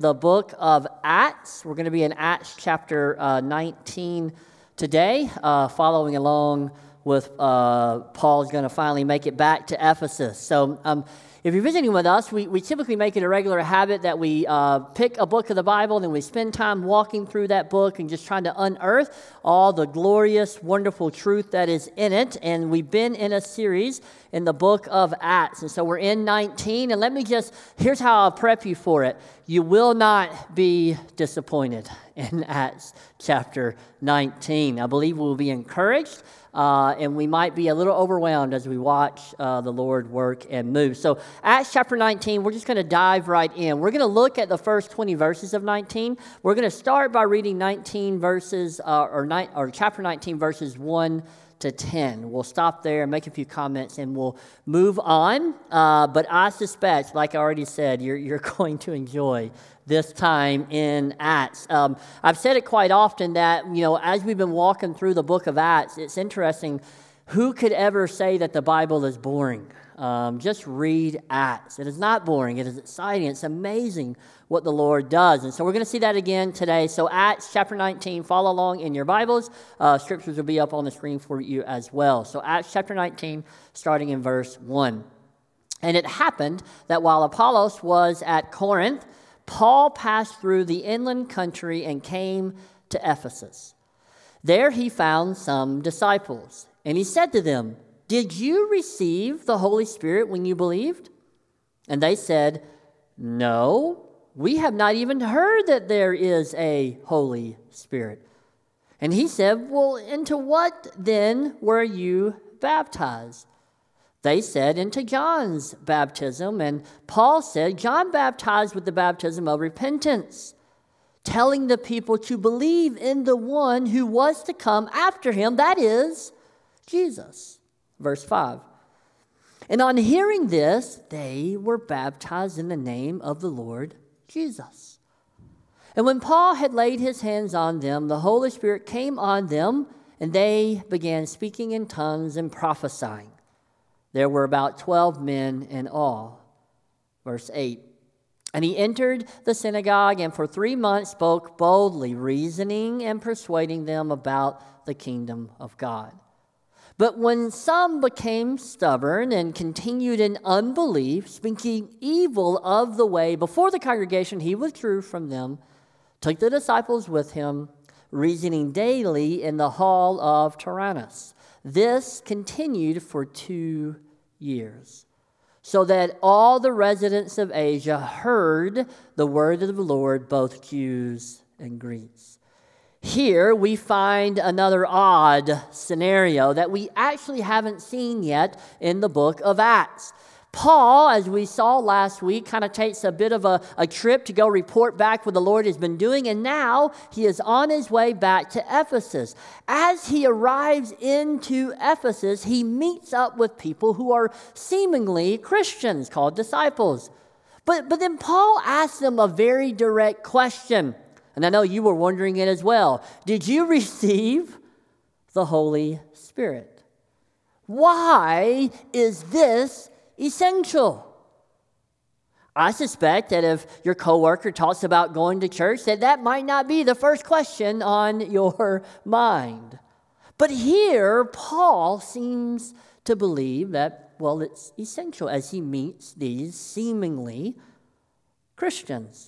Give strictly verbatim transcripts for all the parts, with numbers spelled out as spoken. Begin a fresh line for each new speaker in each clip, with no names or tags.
the book of Acts. We're going to be in Acts chapter uh, nineteen today, uh, following along with uh, Paul's going to finally make it back to Ephesus. So um, if you're visiting with us, we, we typically make it a regular habit that we uh, pick a book of the Bible and then we spend time walking through that book and just trying to unearth all the glorious, wonderful truth that is in it. And we've been in a series in the book of Acts. And so we're in nineteen. And let me just, here's how I'll prep you for it. You will not be disappointed in Acts chapter nineteen. I believe we'll be encouraged. Uh, and we might be a little overwhelmed as we watch uh, the Lord work and move. So Acts chapter nineteen, we're just going to dive right in. We're going to look at the first twenty verses of nineteen. We're going to start by reading nineteen verses, uh, or, ni- or chapter nineteen verses one to ten. We'll stop there and make a few comments and we'll move on. Uh, but I suspect, like I already said, you're, you're going to enjoy this time in Acts. Um, I've said it quite often that, you know, as we've been walking through the book of Acts, it's interesting. Who could ever say that the Bible is boring? Um, just read Acts. It is not boring. It is exciting. It's amazing what the Lord does. And so we're going to see that again today. So Acts chapter nineteen, follow along in your Bibles. Uh, scriptures will be up on the screen for you as well. So Acts chapter nineteen, starting in verse one. And it happened that while Apollos was at Corinth, Paul passed through the inland country and came to Ephesus. There he found some disciples, and he said to them, "Did you receive the Holy Spirit when you believed?" And they said, "No, we have not even heard that there is a Holy Spirit." And he said, "Well, into what then were you baptized?" They said, "Into John's baptism." And Paul said, "John baptized with the baptism of repentance, telling the people to believe in the one who was to come after him, that is, Jesus." Verse five. And on hearing this, they were baptized in the name of the Lord Jesus. And when Paul had laid his hands on them, the Holy Spirit came on them, and they began speaking in tongues and prophesying. There were about twelve men in all. Verse eight. And he entered the synagogue and for three months spoke boldly, reasoning and persuading them about the kingdom of God. But when some became stubborn and continued in unbelief, speaking evil of the way before the congregation, he withdrew from them, took the disciples with him, reasoning daily in the hall of Tyrannus. This continued for two years, so that all the residents of Asia heard the word of the Lord, both Jews and Greeks. Here we find another odd scenario that we actually haven't seen yet in the book of Acts. Paul, as we saw last week, kind of takes a bit of a, a trip to go report back what the Lord has been doing, and now he is on his way back to Ephesus. As he arrives into Ephesus, he meets up with people who are seemingly Christians, called disciples. But, but then Paul asks them a very direct question, and I know you were wondering it as well. Did you receive the Holy Spirit? Why is this essential? I suspect that if your coworker talks about going to church, that that might not be the first question on your mind. But here, Paul seems to believe that, well, it's essential as he meets these seemingly Christians.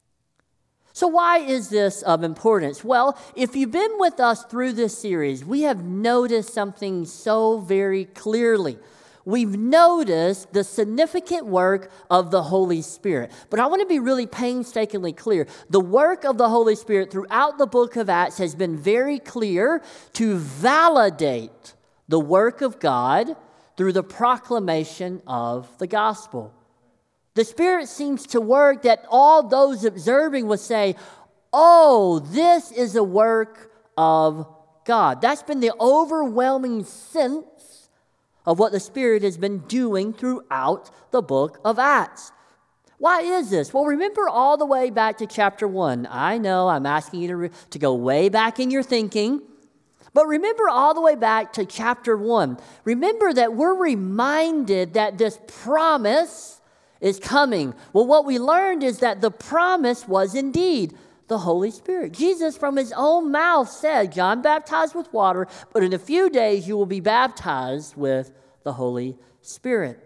So why is this of importance? Well, if you've been with us through this series, we have noticed something so very clearly. We've noticed the significant work of the Holy Spirit. But I want to be really painstakingly clear. The work of the Holy Spirit throughout the book of Acts has been very clear to validate the work of God through the proclamation of the gospel. The Spirit seems to work that all those observing will say, "Oh, this is a work of God." That's been the overwhelming sense of what the Spirit has been doing throughout the book of Acts. Why is this? Well, remember all the way back to chapter one. I know I'm asking you to, re- to go way back in your thinking, but remember all the way back to chapter one. Remember that we're reminded that this promise is coming. Well, what we learned is that the promise was indeed the Holy Spirit. Jesus from his own mouth said, John baptized with water, but in a few days you will be baptized with the Holy Spirit.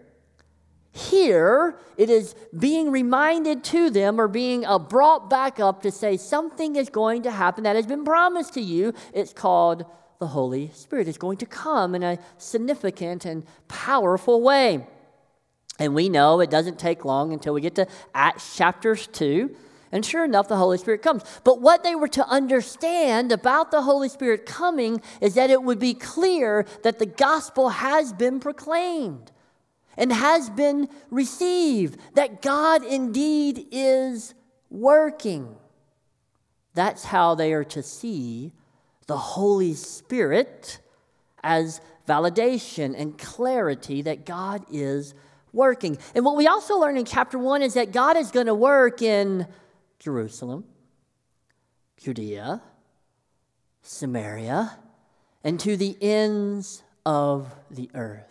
Here, it is being reminded to them or being uh, brought back up to say something is going to happen that has been promised to you. It's called the Holy Spirit. It's going to come in a significant and powerful way. And we know it doesn't take long until we get to Acts chapter two. And sure enough, the Holy Spirit comes. But what they were to understand about the Holy Spirit coming is that it would be clear that the gospel has been proclaimed and has been received, that God indeed is working. That's how they are to see the Holy Spirit, as validation and clarity that God is working. And what we also learn in chapter one is that God is going to work in Jerusalem, Judea, Samaria, and to the ends of the earth.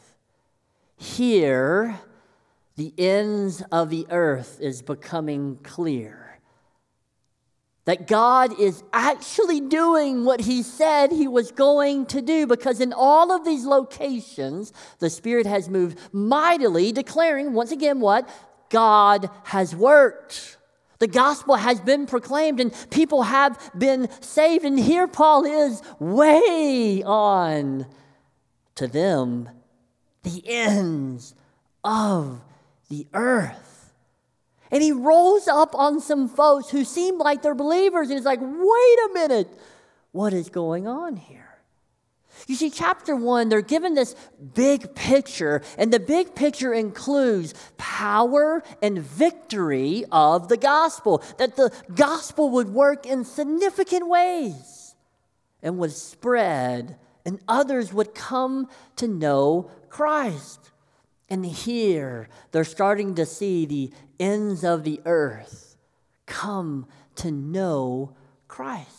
Here, the ends of the earth is becoming clear. That God is actually doing what he said he was going to do, because in all of these locations, the Spirit has moved mightily, declaring once again what? God has worked. The gospel has been proclaimed and people have been saved. And here Paul is way on to them, the ends of the earth. And he rolls up on some folks who seem like they're believers. And he's like, wait a minute, what is going on here? You see, chapter one, they're given this big picture, and the big picture includes power and victory of the gospel, that the gospel would work in significant ways and would spread, and others would come to know Christ. And here, they're starting to see the ends of the earth come to know Christ.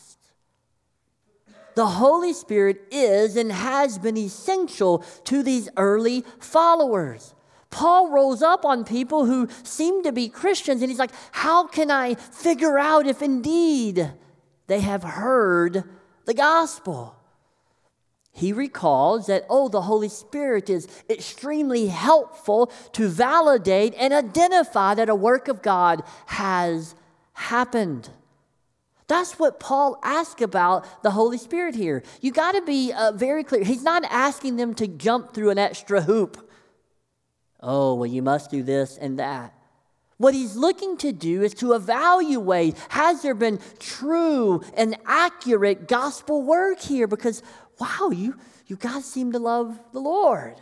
The Holy Spirit is and has been essential to these early followers. Paul rolls up on people who seem to be Christians, and he's like, how can I figure out if indeed they have heard the gospel? He recalls that, oh, the Holy Spirit is extremely helpful to validate and identify that a work of God has happened. That's what Paul asks about the Holy Spirit here. You got to be uh, very clear. He's not asking them to jump through an extra hoop. Oh, well, you must do this and that. What he's looking to do is to evaluate, has there been true and accurate gospel work here? Because, wow, you, you guys seem to love the Lord.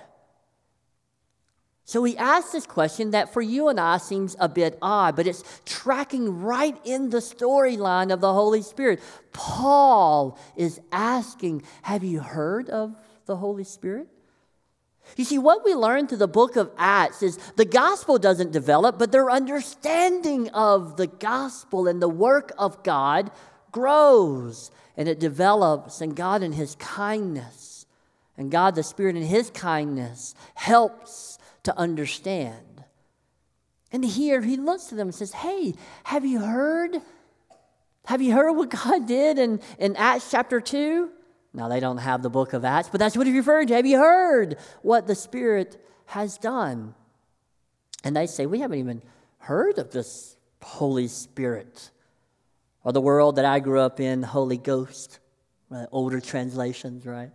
So he asks this question that for you and I seems a bit odd, but it's tracking right in the storyline of the Holy Spirit. Paul is asking, have you heard of the Holy Spirit? You see, what we learn through the book of Acts is the gospel doesn't develop, but their understanding of the gospel and the work of God grows, and it develops, and God in his kindness, and God the Spirit in his kindness helps to understand. And here he looks to them and says, hey, have you heard? Have you heard what God did in, in Acts chapter two? Now, they don't have the book of Acts, but that's what he's referring to. Have you heard what the Spirit has done? And they say, we haven't even heard of this Holy Spirit. Or the world that I grew up in, Holy Ghost. Right? Older translations, right?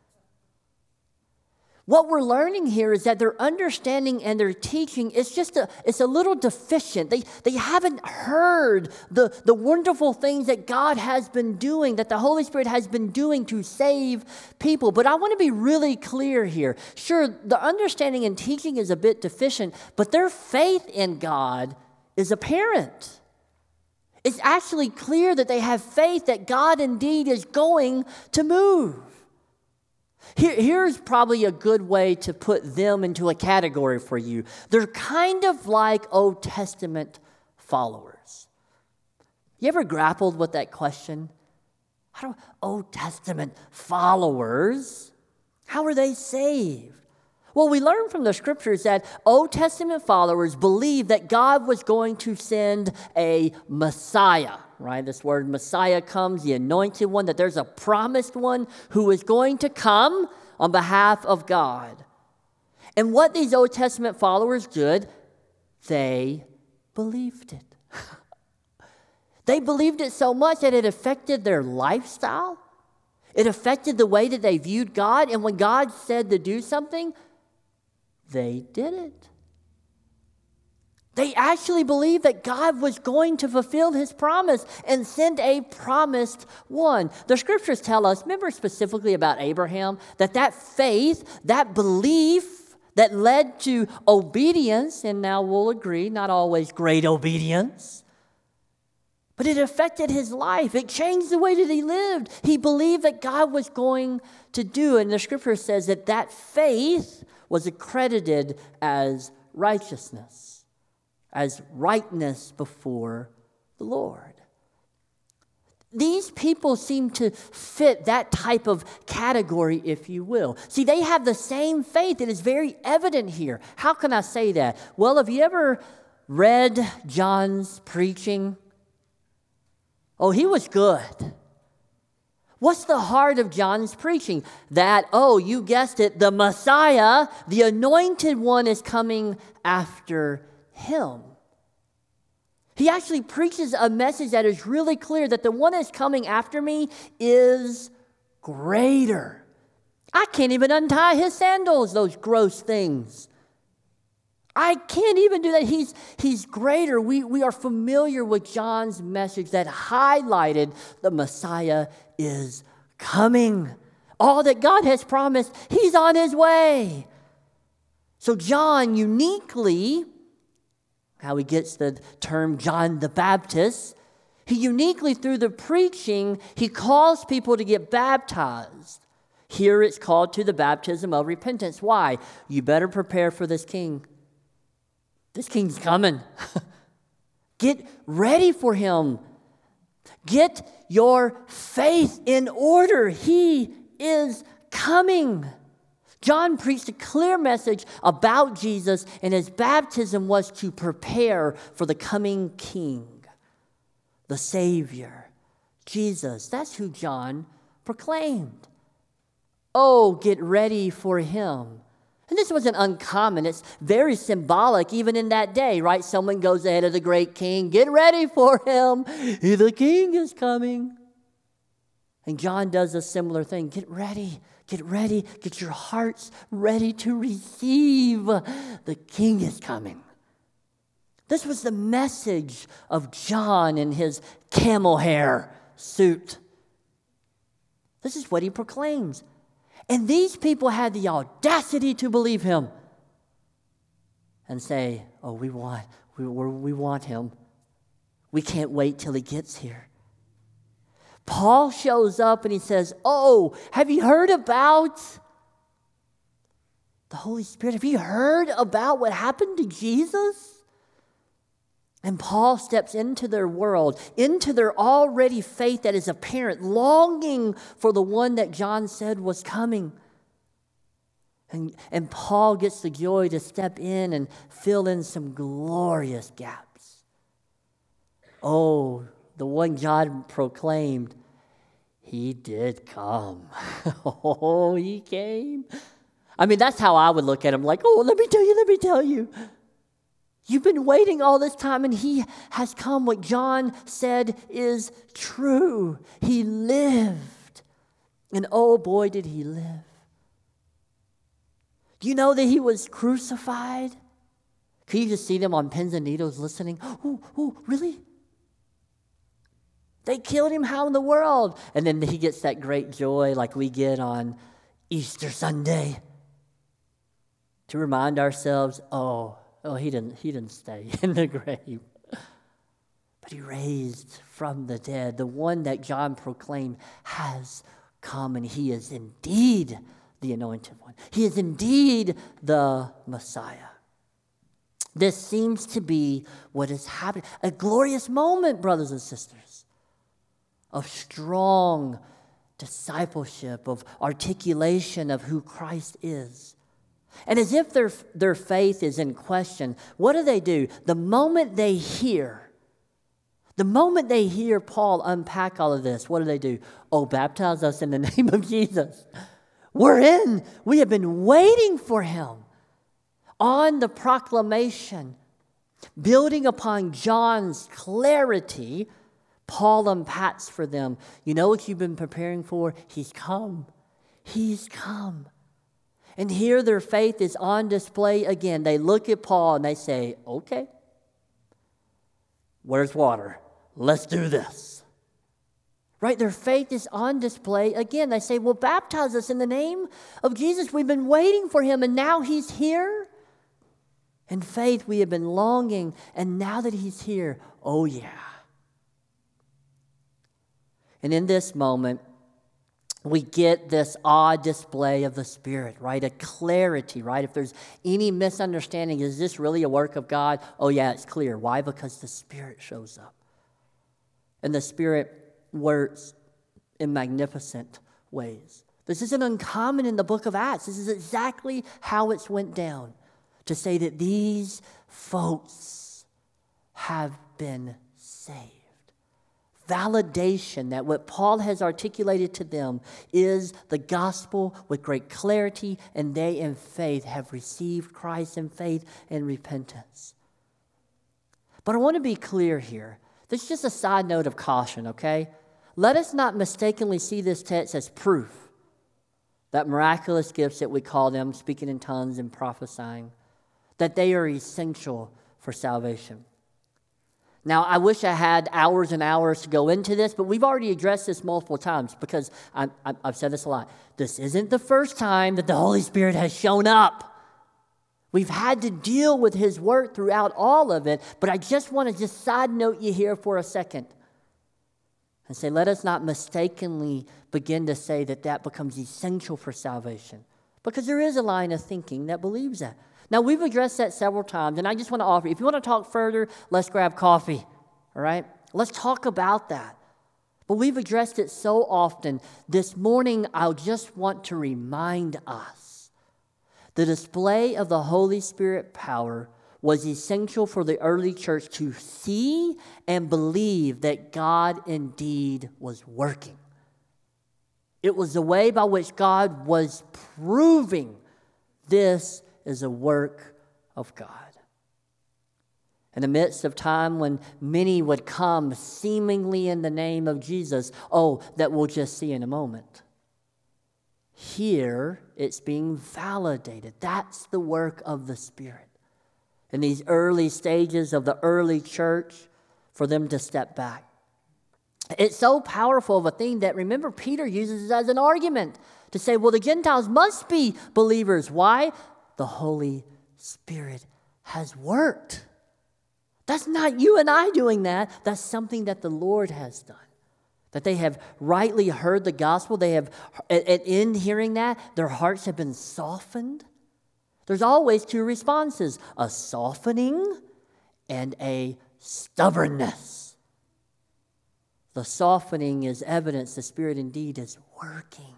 What we're learning here is that their understanding and their teaching is just a, it's a little deficient. They, they haven't heard the, the wonderful things that God has been doing, that the Holy Spirit has been doing to save people. But I want to be really clear here. Sure, the understanding and teaching is a bit deficient, but their faith in God is apparent. It's actually clear that they have faith that God indeed is going to move. Here, here's probably a good way to put them into a category for you. They're kind of like Old Testament followers. You ever grappled with that question? How do Old Testament followers, how are they saved? Well, we learn from the scriptures that Old Testament followers believed that God was going to send a Messiah, right? This word Messiah comes, the anointed one, that there's a promised one who is going to come on behalf of God. And what these Old Testament followers did, they believed it. They believed it so much that it affected their lifestyle. It affected the way that they viewed God. And when God said to do something, they did it. They actually believed that God was going to fulfill his promise and send a promised one. The scriptures tell us, remember specifically about Abraham, that that faith, that belief that led to obedience, and now we'll agree, not always great obedience, but it affected his life. It changed the way that he lived. He believed that God was going to do it. And the scripture says that that faith was accredited as righteousness, as rightness before the Lord. These people seem to fit that type of category, if you will. See, they have the same faith. It is very evident here. How can I say that? Well, have you ever read John's preaching? Oh, he was good. What's the heart of John's preaching? That, oh, you guessed it, the Messiah, the anointed one, is coming after him. He actually preaches a message that is really clear that the one that's coming after me is greater. I can't even untie his sandals, those gross things. I can't even do that. He's, he's greater. We, we are familiar with John's message that highlighted the Messiah is coming. All that God has promised, he's on his way. So John uniquely, how he gets the term John the Baptist, he uniquely through the preaching, he calls people to get baptized. Here it's called to the baptism of repentance. Why? You better prepare for this king. This king's coming. Get ready for him. Get your faith in order. He is coming. John preached a clear message about Jesus, and his baptism was to prepare for the coming king, the Savior, Jesus. That's who John proclaimed. Oh, get ready for him. And this wasn't uncommon. It's very symbolic even in that day, right? Someone goes ahead of the great king. Get ready for him. The king is coming. And John does a similar thing. Get ready. Get ready. Get your hearts ready to receive. The king is coming. This was the message of John in his camel hair suit. This is what he proclaims. And these people had the audacity to believe him and say, oh, we want, we, we want him. We can't wait till he gets here. Paul shows up and he says, oh, have you heard about the Holy Spirit? Have you heard about what happened to Jesus? And Paul steps into their world, into their already faith that is apparent, longing for the one that John said was coming. And, and Paul gets the joy to step in and fill in some glorious gaps. Oh, the one John proclaimed, he did come. Oh, he came. I mean, that's how I would look at him, like, oh, let me tell you, let me tell you. You've been waiting all this time, and he has come. What John said is true. He lived. And oh boy, did he live. Do you know that he was crucified? Can you just see them on pins and needles listening? Oh, oh, really? They killed him, how in the world? And then he gets that great joy like we get on Easter Sunday to remind ourselves, oh, Oh, he didn't, he didn't stay in the grave. But he raised from the dead. The one that John proclaimed has come, and he is indeed the anointed one. He is indeed the Messiah. This seems to be what is happening. A glorious moment, brothers and sisters, of strong discipleship, of articulation of who Christ is. And as if their, their faith is in question, what do they do? The moment they hear, the moment they hear Paul unpack all of this, what do they do? Oh, baptize us in the name of Jesus. We're in. We have been waiting for him. On the proclamation, building upon John's clarity, Paul unpacks for them. You know what you've been preparing for? He's come. He's come. And here their faith is on display again. They look at Paul and they say, okay, where's water? Let's do this. Right? Their faith is on display again. They say, well, baptize us in the name of Jesus. We've been waiting for him and now he's here. In faith, we have been longing, and now that he's here, oh yeah. And in this moment, we get this odd display of the Spirit, right? A clarity, right? If there's any misunderstanding, is this really a work of God? Oh yeah, it's clear. Why? Because the Spirit shows up. And the Spirit works in magnificent ways. This isn't uncommon in the book of Acts. This is exactly how it's went down. To say that these folks have been saved. Validation that what Paul has articulated to them is the gospel with great clarity, and they in faith have received Christ in faith and repentance. But I want to be clear here. This is just a side note of caution, okay? Let us not mistakenly see this text as proof that miraculous gifts that we call them, speaking in tongues and prophesying, that they are essential for salvation. Now, I wish I had hours and hours to go into this, but we've already addressed this multiple times because I, I, I've said this a lot. This isn't the first time that the Holy Spirit has shown up. We've had to deal with his work throughout all of it, but I just want to just side note you here for a second and say, let us not mistakenly begin to say that that becomes essential for salvation, because there is a line of thinking that believes that. Now, we've addressed that several times, and I just want to offer, if you want to talk further, let's grab coffee, all right? Let's talk about that. But we've addressed it so often. This morning, I just want to remind us the display of the Holy Spirit power was essential for the early church to see and believe that God indeed was working. It was the way by which God was proving this is a work of God. In the midst of time when many would come seemingly in the name of Jesus, oh, that we'll just see in a moment. Here, it's being validated. That's the work of the Spirit. In these early stages of the early church, for them to step back. It's so powerful of a thing that, remember, Peter uses it as an argument to say, well, the Gentiles must be believers. Why? The Holy Spirit has worked. That's not you and I doing that. That's something that the Lord has done. That they have rightly heard the gospel. They have, and in hearing that, their hearts have been softened. There's always two responses, a softening and a stubbornness. The softening is evidence the Spirit indeed is working.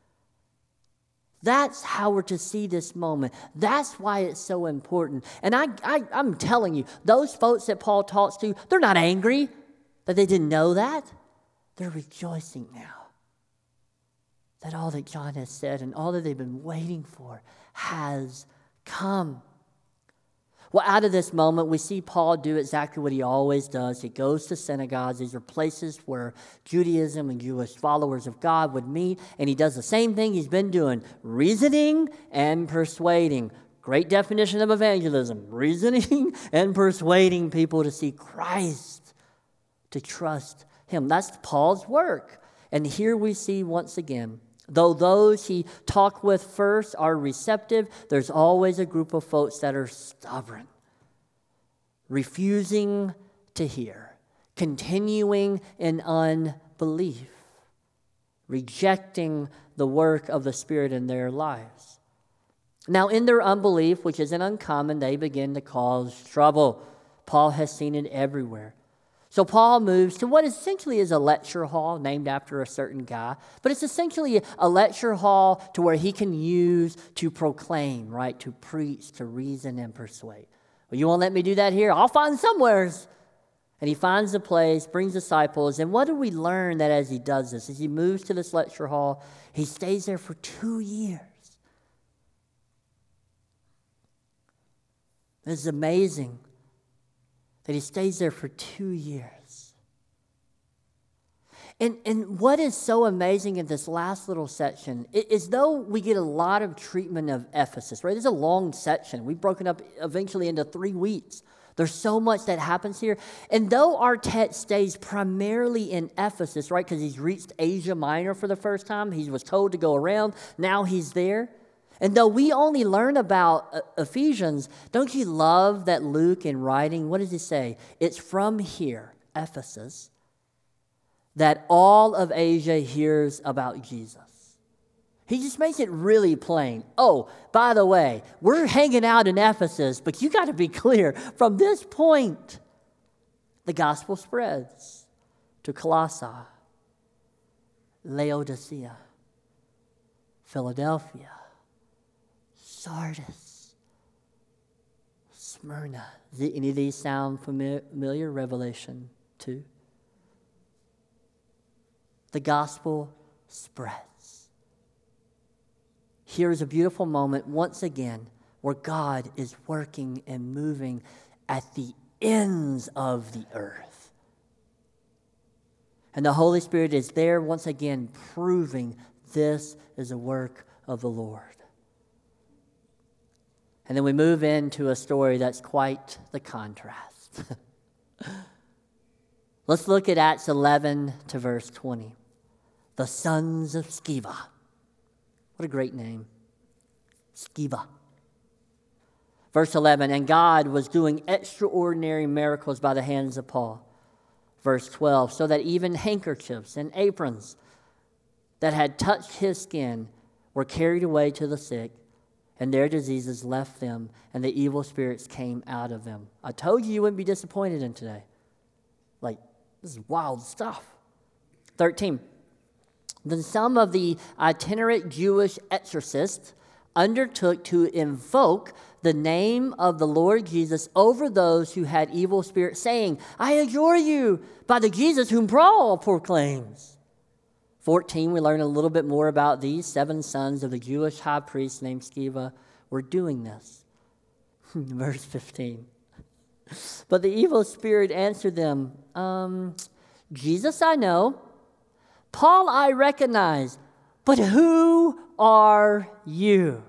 That's how we're to see this moment. That's why it's so important. And I, I, I'm telling you, those folks that Paul talks to, they're not angry that they didn't know that. They're rejoicing now that all that John has said and all that they've been waiting for has come. Well, out of this moment, we see Paul do exactly what he always does. He goes to synagogues. These are places where Judaism and Jewish followers of God would meet. And he does the same thing he's been doing, reasoning and persuading. Great definition of evangelism, reasoning and persuading people to see Christ, to trust him. That's Paul's work. And here we see once again, though those he talked with first are receptive, there's always a group of folks that are stubborn, refusing to hear, continuing in unbelief, rejecting the work of the Spirit in their lives. Now, in their unbelief, which isn't uncommon, they begin to cause trouble. Paul has seen it everywhere. So Paul moves to what essentially is a lecture hall named after a certain guy, but it's essentially a lecture hall to where he can use to proclaim, right, to preach, to reason and persuade. Well, you won't let me do that here? I'll find somewheres. And he finds a place, brings disciples, and what do we learn that as he does this? As he moves to this lecture hall, he stays there for two years. This is amazing that he stays there for two years. And, and what is so amazing in this last little section is though we get a lot of treatment of Ephesus, right? It's a long section. We've broken up eventually into three weeks. There's so much that happens here. And though our text stays primarily in Ephesus, right, because he's reached Asia Minor for the first time, he was told to go around, now he's there. And though we only learn about uh, Ephesians, don't you love that Luke in writing, what does he say? It's from here, Ephesus, that all of Asia hears about Jesus. He just makes it really plain. Oh, by the way, we're hanging out in Ephesus, but you got to be clear. From this point, the gospel spreads to Colossae, Laodicea, Philadelphia, Sardis, Smyrna. Does any of these sound familiar? Revelation two. The gospel spreads. Here's a beautiful moment once again where God is working and moving at the ends of the earth. And the Holy Spirit is there once again proving this is a work of the Lord. And then we move into a story that's quite the contrast. Let's look at Acts eleven to verse twenty. The sons of Sceva. What a great name. Sceva. Verse eleven, and God was doing extraordinary miracles by the hands of Paul. Verse twelve, so that even handkerchiefs and aprons that had touched his skin were carried away to the sick, and their diseases left them, and the evil spirits came out of them. I told you you wouldn't be disappointed in today. Like, this is wild stuff. thirteen. Then some of the itinerant Jewish exorcists undertook to invoke the name of the Lord Jesus over those who had evil spirits, saying, I adjure you by the Jesus whom Paul proclaims. fourteen, we learn a little bit more about these seven sons of the Jewish high priest named Sceva were doing this. Verse fifteen. But the evil spirit answered them, um, Jesus I know, Paul I recognize, but who are you?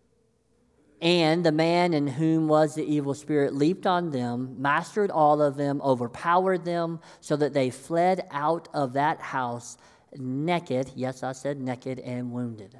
And the man in whom was the evil spirit leaped on them, mastered all of them, overpowered them, so that they fled out of that house naked, yes, I said naked, and wounded.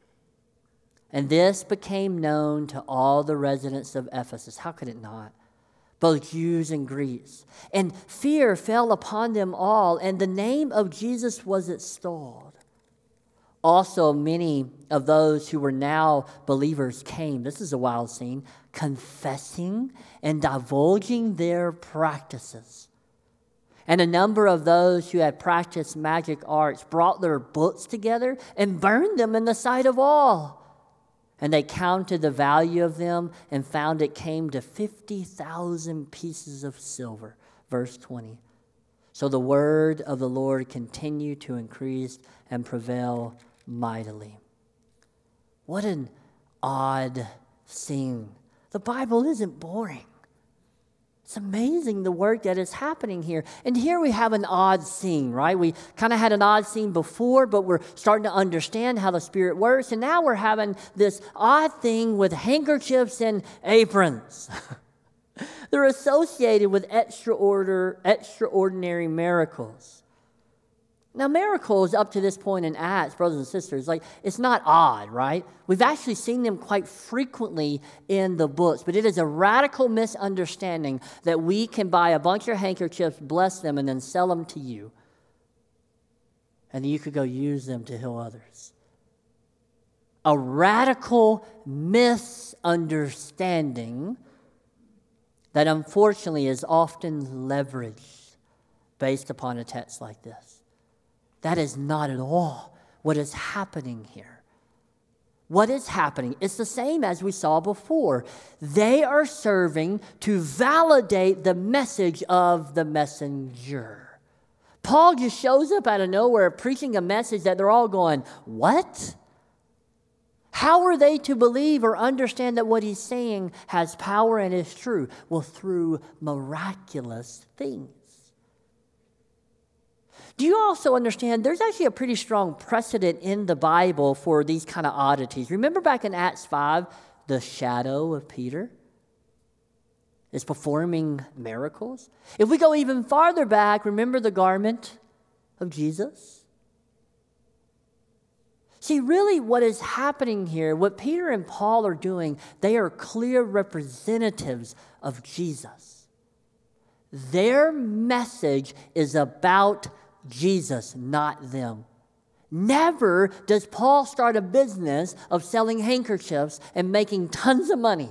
And this became known to all the residents of Ephesus. How could it not? Both Jews and Greeks. And fear fell upon them all, and the name of Jesus was extolled. Also, many of those who were now believers came, this is a wild scene, confessing and divulging their practices. And a number of those who had practiced magic arts brought their books together and burned them in the sight of all. And they counted the value of them and found it came to fifty thousand pieces of silver. Verse twenty. So the word of the Lord continued to increase and prevail mightily. What an odd scene. The Bible isn't boring. It's amazing the work that is happening here. And here we have an odd scene, right? We kind of had an odd scene before, but we're starting to understand how the Spirit works. And now we're having this odd thing with handkerchiefs and aprons. They're associated with extraordinar- extraordinary miracles. Now, miracles up to this point in Acts, brothers and sisters, like, it's not odd, right? We've actually seen them quite frequently in the books, but it is a radical misunderstanding that we can buy a bunch of handkerchiefs, bless them, and then sell them to you. And then you could go use them to heal others. A radical misunderstanding that unfortunately is often leveraged based upon a text like this. That is not at all what is happening here. What is happening? It's the same as we saw before. They are serving to validate the message of the messenger. Paul just shows up out of nowhere preaching a message that they're all going, what? How are they to believe or understand that what he's saying has power and is true? Well, through miraculous things. Do you also understand there's actually a pretty strong precedent in the Bible for these kind of oddities? Remember back in Acts five, the shadow of Peter is performing miracles? If we go even farther back, remember the garment of Jesus? See, really what is happening here, what Peter and Paul are doing, they are clear representatives of Jesus. Their message is about Jesus, not them. Never does Paul start a business of selling handkerchiefs and making tons of money.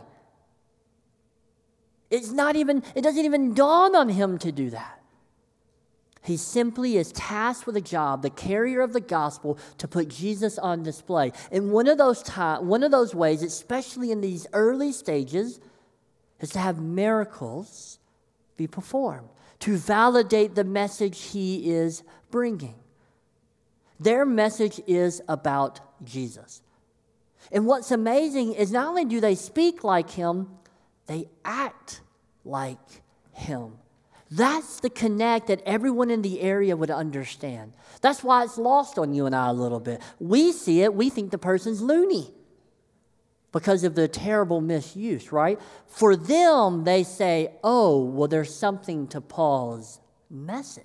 It's not even, it doesn't even dawn on him to do that. He simply is tasked with a job, the carrier of the gospel, to put Jesus on display. And one of those time, one of those ways, especially in these early stages, is to have miracles be performed, to validate the message he is bringing. Their message is about Jesus. And what's amazing is not only do they speak like him, they act like him. That's the connect that everyone in the area would understand. That's why it's lost on you and I a little bit. We see it, we think the person's loony because of the terrible misuse, right? For them, they say, oh, well, there's something to Paul's message.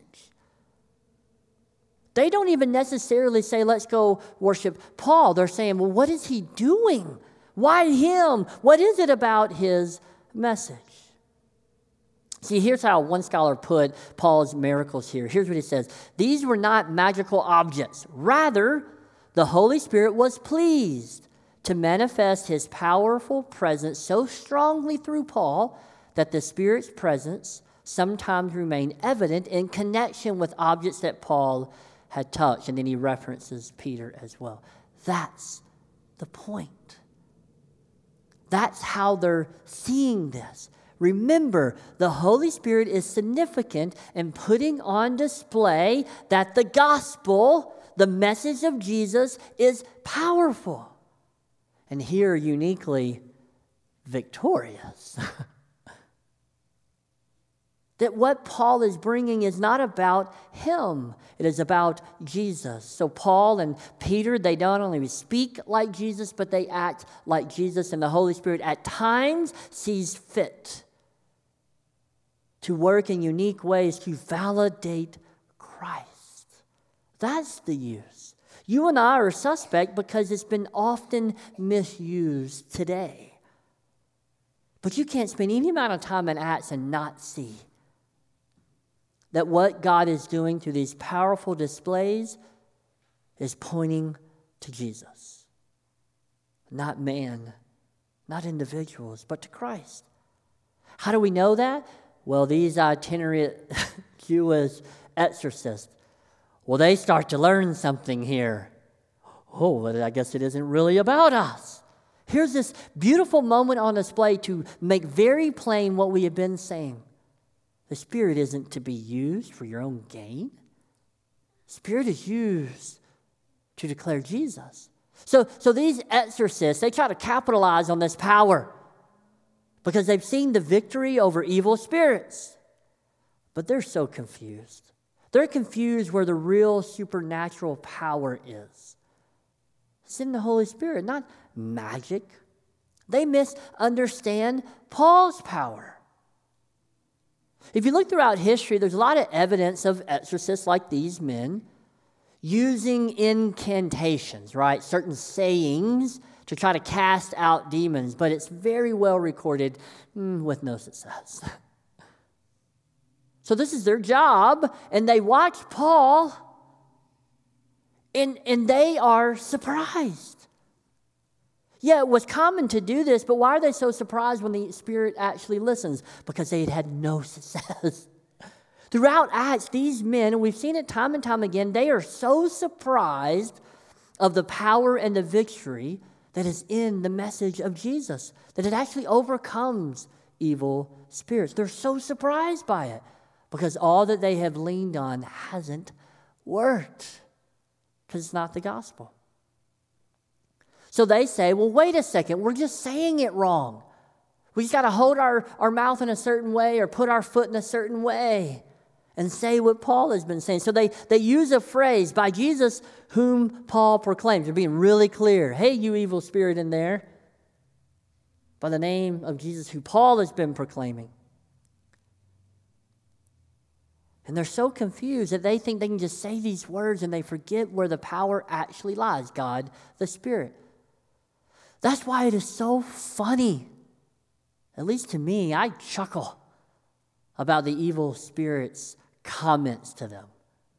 They don't even necessarily say, let's go worship Paul. They're saying, well, what is he doing? Why him? What is it about his message? See, here's how one scholar put Paul's miracles here. Here's what he says. These were not magical objects. Rather, the Holy Spirit was pleased to manifest his powerful presence so strongly through Paul that the Spirit's presence sometimes remained evident in connection with objects that Paul had touched. And then he references Peter as well. That's the point. That's how they're seeing this. Remember, the Holy Spirit is significant in putting on display that the gospel, the message of Jesus, is powerful. And here, uniquely victorious. That what Paul is bringing is not about him. It is about Jesus. So Paul and Peter, they not only speak like Jesus, but they act like Jesus. And the Holy Spirit at times sees fit to work in unique ways to validate Christ. That's the use. You and I are suspect because it's been often misused today. But you can't spend any amount of time in Acts and not see that what God is doing through these powerful displays is pointing to Jesus. Not man, not individuals, but to Christ. How do we know that? Well, these itinerant Jewish exorcists, well, they start to learn something here. Oh, well, I guess it isn't really about us. Here's this beautiful moment on display to make very plain what we have been saying. The Spirit isn't to be used for your own gain. The Spirit is used to declare Jesus. So, so these exorcists, they try to capitalize on this power because they've seen the victory over evil spirits. But they're so confused. They're confused where the real supernatural power is. It's in the Holy Spirit, not magic. They misunderstand Paul's power. If you look throughout history, there's a lot of evidence of exorcists like these men using incantations, right? Certain sayings to try to cast out demons, but it's very well recorded mm, with no success. So this is their job, and they watch Paul, and, and they are surprised. Yeah, it was common to do this, but why are they so surprised when the Spirit actually listens? Because they had had no success. Throughout Acts, these men, and we've seen it time and time again, they are so surprised of the power and the victory that is in the message of Jesus, that it actually overcomes evil spirits. They're so surprised by it because all that they have leaned on hasn't worked because it's not the gospel. So they say, well, wait a second, we're just saying it wrong. We just got to hold our, our mouth in a certain way or put our foot in a certain way and say what Paul has been saying. So they, they use a phrase, by Jesus whom Paul proclaims. They're being really clear. Hey, you evil spirit in there. By the name of Jesus who Paul has been proclaiming. And they're so confused that they think they can just say these words and they forget where the power actually lies, God, the Spirit. That's why it is so funny. At least to me, I chuckle about the evil spirit's comments to them.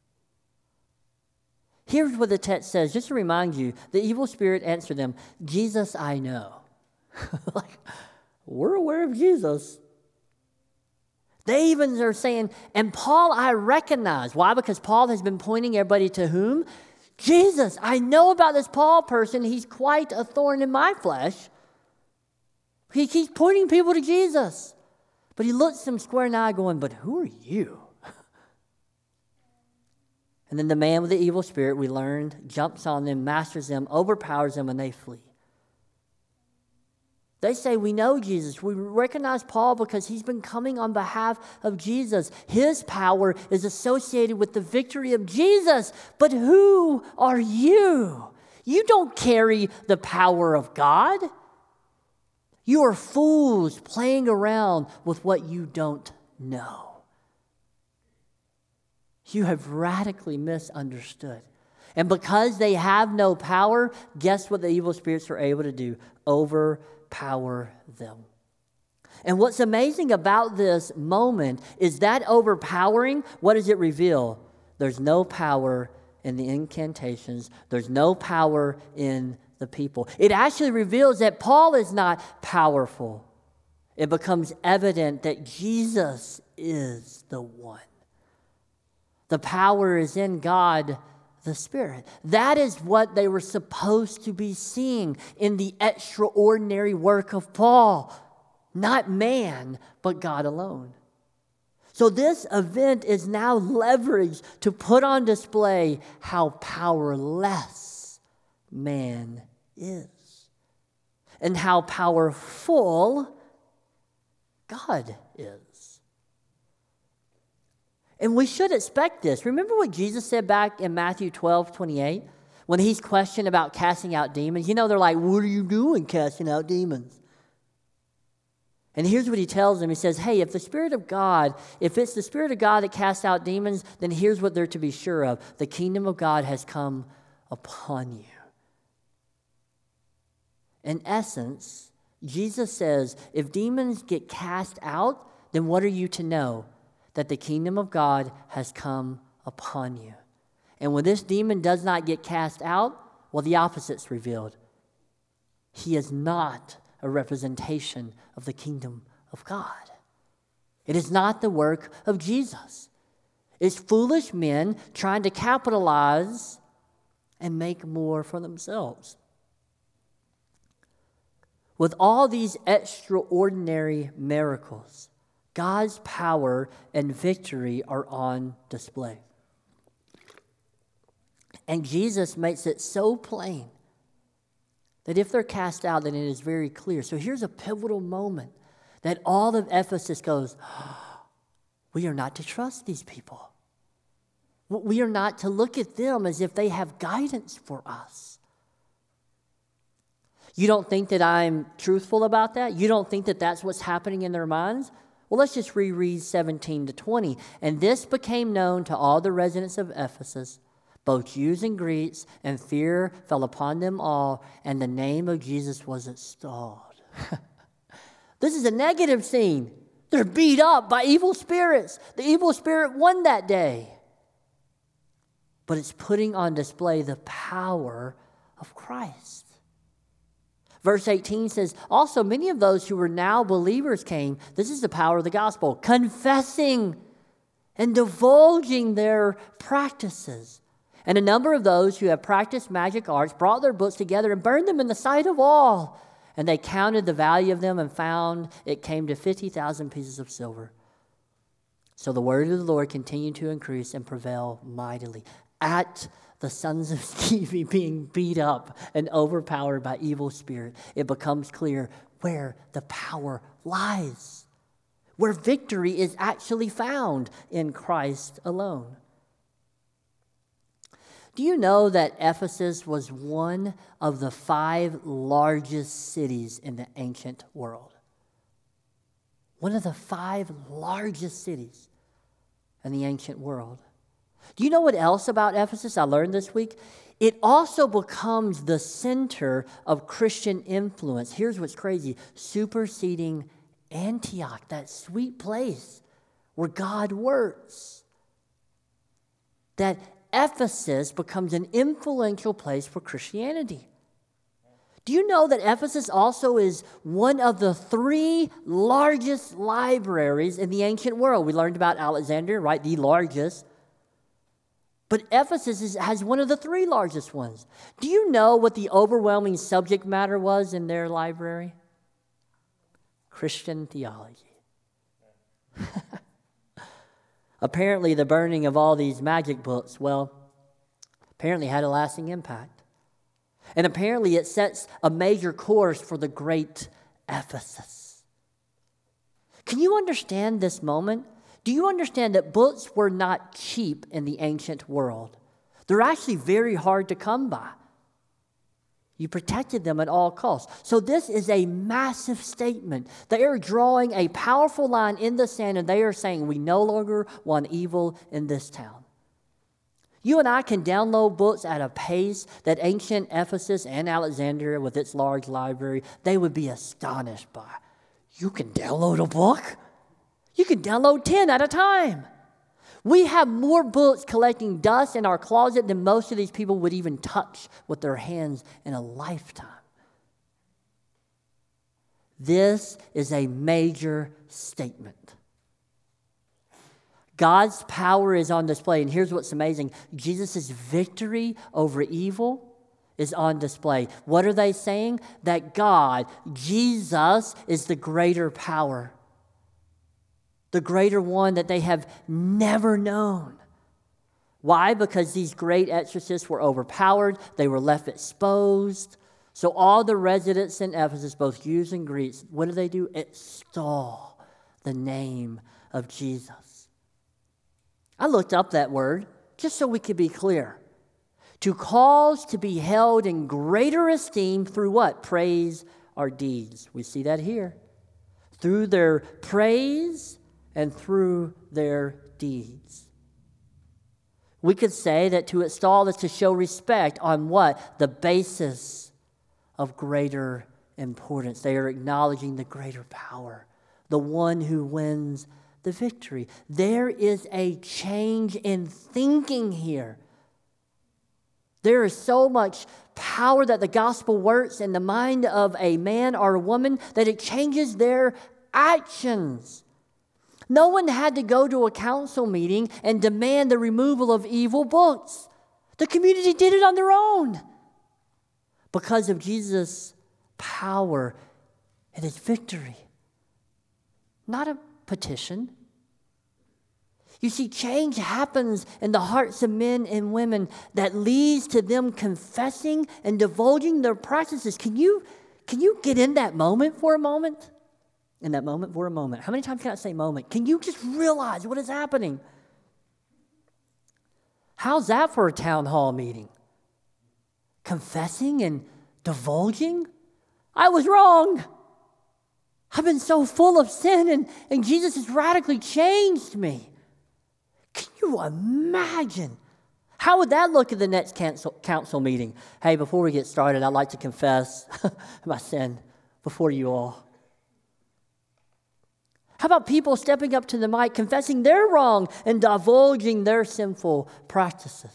Here's what the text says, just to remind you. The evil spirit answered them, Jesus I know. Like, we're aware of Jesus. They even are saying, and Paul I recognize. Why? Because Paul has been pointing everybody to whom? Jesus. I know about this Paul person. He's quite a thorn in my flesh. He keeps pointing people to Jesus. But he looks them square in the eye going, but who are you? And then the man with the evil spirit, we learned, jumps on them, masters them, overpowers them, and they flee. They say, we know Jesus. We recognize Paul because he's been coming on behalf of Jesus. His power is associated with the victory of Jesus. But who are you? You don't carry the power of God. You are fools playing around with what you don't know. You have radically misunderstood. And because they have no power, guess what the evil spirits are able to do? Overpower them. And what's amazing about this moment is that overpowering, what does it reveal? There's no power in the incantations. There's no power in the people. It actually reveals that Paul is not powerful. It becomes evident that Jesus is the one. The power is in God, the Spirit. That is what they were supposed to be seeing in the extraordinary work of Paul. Not man, but God alone. So this event is now leveraged to put on display how powerless man is and how powerful God is. And we should expect this. Remember what Jesus said back in Matthew twelve twenty-eight when he's questioned about casting out demons? You know, they're like, what are you doing casting out demons? And here's what he tells them. He says, hey, if the Spirit of God, if it's the Spirit of God that casts out demons, then here's what they're to be sure of. The kingdom of God has come upon you. In essence, Jesus says, if demons get cast out, then what are you to know? That the kingdom of God has come upon you. And when this demon does not get cast out, well, the opposite's revealed. He is not a representation of the kingdom of God. It is not the work of Jesus. It's foolish men trying to capitalize and make more for themselves. With all these extraordinary miracles, God's power and victory are on display. And Jesus makes it so plain that if they're cast out, then it is very clear. So here's a pivotal moment that all of Ephesus goes, oh, we are not to trust these people. We are not to look at them as if they have guidance for us. You don't think that I'm truthful about that? You don't think that that's what's happening in their minds? Well, let's just reread seventeen to twenty. And this became known to all the residents of Ephesus, both Jews and Greeks, and fear fell upon them all, and the name of Jesus was extolled. This is a negative scene. They're beat up by evil spirits. The evil spirit won that day. But it's putting on display the power of Christ. Verse eighteen says, also many of those who were now believers came, this is the power of the gospel, confessing and divulging their practices. And a number of those who have practiced magic arts brought their books together and burned them in the sight of all. And they counted the value of them and found it came to fifty thousand pieces of silver. So the word of the Lord continued to increase and prevail mightily. At the sons of Sceva being beat up and overpowered by evil spirit, it becomes clear where the power lies, where victory is actually found in Christ alone. Do you know that Ephesus was one of the five largest cities in the ancient world? One of the five largest cities in the ancient world. Do you know what else about Ephesus I learned this week? It also becomes the center of Christian influence. Here's what's crazy. Superseding Antioch, that sweet place where God works. That Ephesus becomes an influential place for Christianity. Do you know that Ephesus also is one of the three largest libraries in the ancient world? We learned about Alexandria, right? The largest. But Ephesus is, has one of the three largest ones. Do you know what the overwhelming subject matter was in their library? Christian theology. Apparently, the burning of all these magic books, well, apparently had a lasting impact. And apparently it sets a major course for the great Ephesus. Can you understand this moment? Do you understand that books were not cheap in the ancient world? They're actually very hard to come by. You protected them at all costs. So this is a massive statement. They are drawing a powerful line in the sand, and they are saying, we no longer want evil in this town. You and I can download books at a pace that ancient Ephesus and Alexandria, with its large library, they would be astonished by. You can download a book? You can download ten at a time. We have more books collecting dust in our closet than most of these people would even touch with their hands in a lifetime. This is a major statement. God's power is on display, and here's what's amazing. Jesus' victory over evil is on display. What are they saying? That God, Jesus, is the greater power. The greater one that they have never known. Why? Because these great exorcists were overpowered. They were left exposed. So all the residents in Ephesus, both Jews and Greeks, what do they do? Extol the name of Jesus. I looked up that word just so we could be clear. To cause to be held in greater esteem through what? Praise or deeds. We see that here. Through their praise and through their deeds. We could say that to extol is to show respect on what? The basis of greater importance. They are acknowledging the greater power, the one who wins the victory. There is a change in thinking here. There is so much power that the gospel works in the mind of a man or a woman that it changes their actions. No one had to go to a council meeting and demand the removal of evil books. The community did it on their own because of Jesus' power and his victory. Not a petition. You see, change happens in the hearts of men and women that leads to them confessing and divulging their practices. Can you, can you get in that moment for a moment? In that moment for a moment. How many times can I say moment? Can you just realize what is happening? How's that for a town hall meeting? Confessing and divulging? I was wrong. I've been so full of sin, and, and Jesus has radically changed me. Can you imagine? How would that look at the next council, council meeting? Hey, before we get started, I'd like to confess my sin before you all. How about people stepping up to the mic, confessing they're wrong and divulging their sinful practices?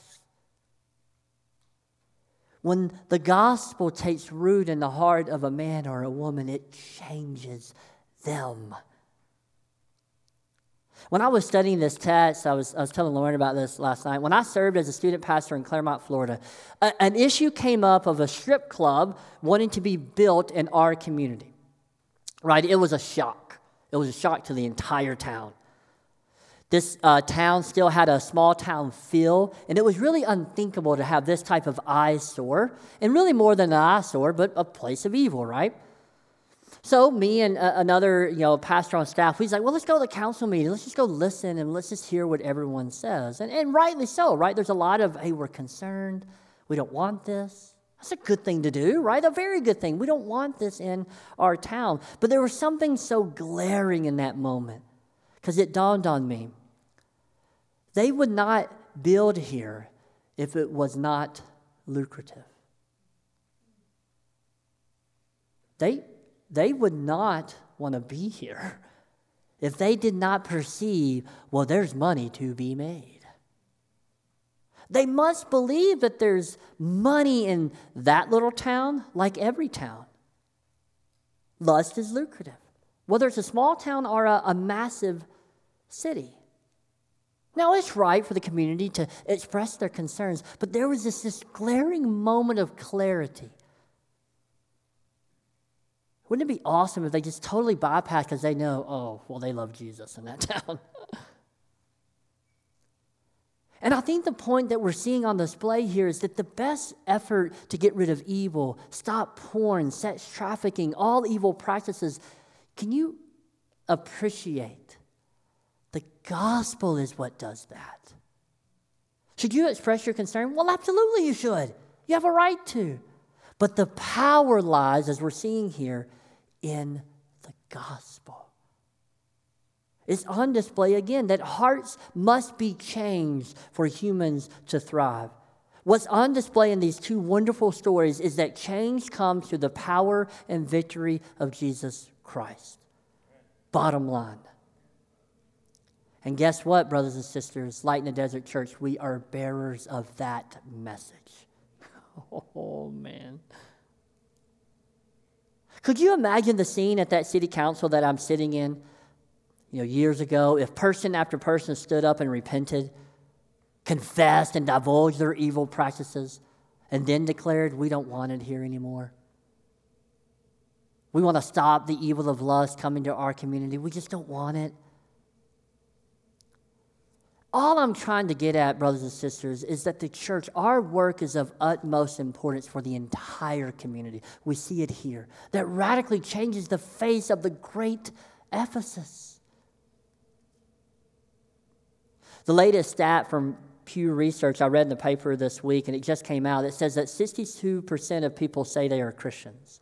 When the gospel takes root in the heart of a man or a woman, it changes them. When I was studying this text, I was, I was telling Lauren about this last night. When I served as a student pastor in Claremont, Florida, a, an issue came up of a strip club wanting to be built in our community. Right? It was a shock. It was a shock to the entire town. This uh, town still had a small town feel, and it was really unthinkable to have this type of eyesore, and really more than an eyesore, but a place of evil, right? So me and uh, another, you know, pastor on staff, he's like, well, let's go to the council meeting. Let's just go listen and let's just hear what everyone says. And, and rightly so, right? There's a lot of, hey, we're concerned. We don't want this. That's a good thing to do, right? A very good thing. We don't want this in our town. But there was something so glaring in that moment because it dawned on me. They would not build here if it was not lucrative. They They would not want to be here if they did not perceive, well, there's money to be made. They must believe that there's money in that little town like every town. Lust is lucrative, whether it's a small town or a, a massive city. Now, it's right for the community to express their concerns, but there was this, this glaring moment of clarity. Wouldn't it be awesome if they just totally bypass because they know, oh, well, they love Jesus in that town. And I think the point that we're seeing on display here is that the best effort to get rid of evil, stop porn, sex trafficking, all evil practices, can you appreciate the gospel is what does that? Should you express your concern? Well, absolutely you should. You have a right to. But the power lies, as we're seeing here, in the gospel. It's on display again that hearts must be changed for humans to thrive. What's on display in these two wonderful stories is that change comes through the power and victory of Jesus Christ. Bottom line. And guess what, brothers and sisters? Light in the Desert Church, we are bearers of that message. Oh, man. Could you imagine the scene at that city council that I'm sitting in, you know, years ago, if person after person stood up and repented, confessed and divulged their evil practices, and then declared, we don't want it here anymore. We want to stop the evil of lust coming to our community. We just don't want it. All I'm trying to get at, brothers and sisters, is that the church, our work is of utmost importance for the entire community. We see it here. That radically changes the face of the great Ephesus. The latest stat from Pew Research I read in the paper this week, and it just came out, it says that sixty-two percent of people say they are Christians.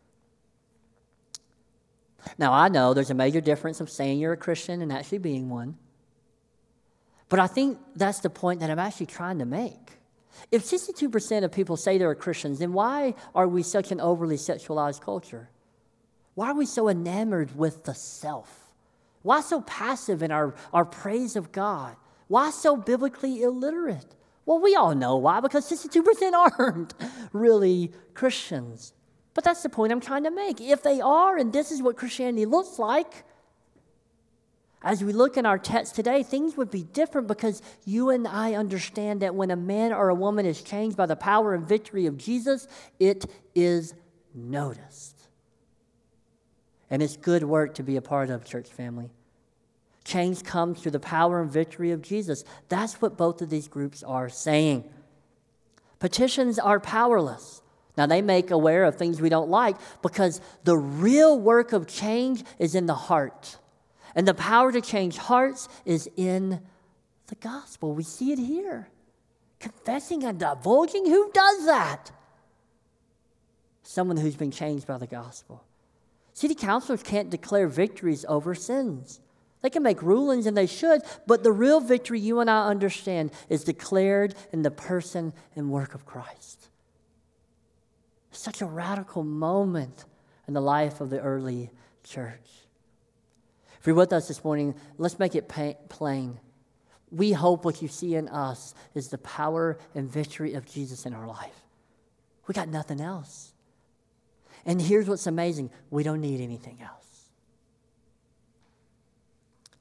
Now, I know there's a major difference of saying you're a Christian and actually being one. But I think that's the point that I'm actually trying to make. If sixty-two percent of people say they're Christians, then why are we such an overly sexualized culture? Why are we so enamored with the self? Why so passive in our, our praise of God? Why so biblically illiterate? Well, we all know why, because sixty-two percent aren't really Christians. But that's the point I'm trying to make. If they are, and this is what Christianity looks like, as we look in our text today, things would be different because you and I understand that when a man or a woman is changed by the power and victory of Jesus, it is noticed. And it's good work to be a part of, church family. Change comes through the power and victory of Jesus. That's what both of these groups are saying. Petitions are powerless. Now, they make aware of things we don't like because the real work of change is in the heart. And the power to change hearts is in the gospel. We see it here. Confessing and divulging, who does that? Someone who's been changed by the gospel. City councilors can't declare victories over sins. They can make rulings, and they should, but the real victory you and I understand is declared in the person and work of Christ. Such a radical moment in the life of the early church. If you're with us this morning, let's make it pa- plain. We hope what you see in us is the power and victory of Jesus in our life. We got nothing else. And here's what's amazing. We don't need anything else.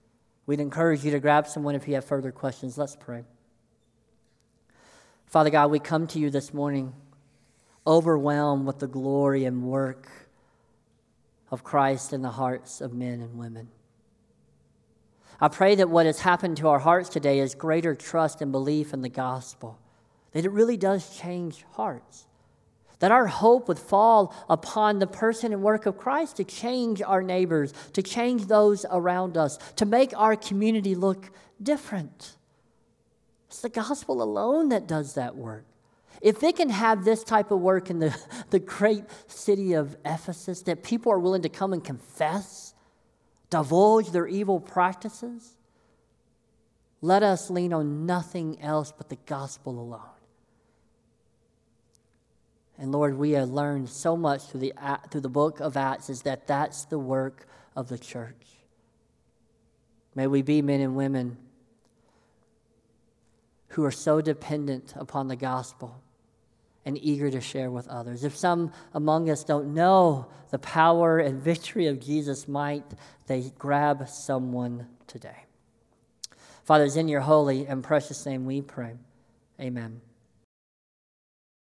We'd encourage you to grab someone if you have further questions. Let's pray. Father God, we come to you this morning overwhelmed with the glory and work of Christ in the hearts of men and women. I pray that what has happened to our hearts today is greater trust and belief in the gospel, that it really does change hearts, that our hope would fall upon the person and work of Christ to change our neighbors, to change those around us, to make our community look different. It's the gospel alone that does that work. If it can have this type of work in the, the great city of Ephesus, that people are willing to come and confess, divulge their evil practices, let us lean on nothing else but the gospel alone. And Lord, we have learned so much through the, through the book of Acts is that that's the work of the church. May we be men and women who are so dependent upon the gospel and eager to share with others. If some among us don't know the power and victory of Jesus, might they grab someone today. Father, it's in your holy and precious name we pray. Amen.